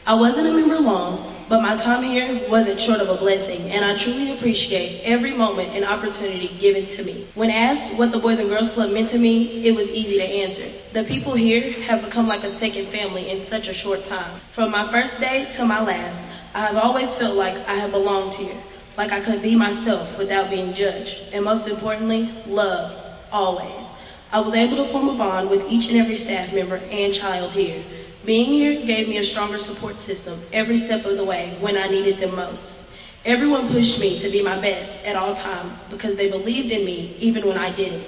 I wasn't a member long, but my time here wasn't short of a blessing, and I truly appreciate every moment and opportunity given to me. When asked what the Boys and Girls Club meant to me, it was easy to answer. The people here have become like a second family in such a short time. From my first day to my last, I have always felt like I have belonged here, like I could be myself without being judged, and most importantly, loved, always. I was able to form a bond with each and every staff member and child here. Being here gave me a stronger support system every step of the way when I needed them most. Everyone pushed me to be my best at all times because they believed in me even when I didn't.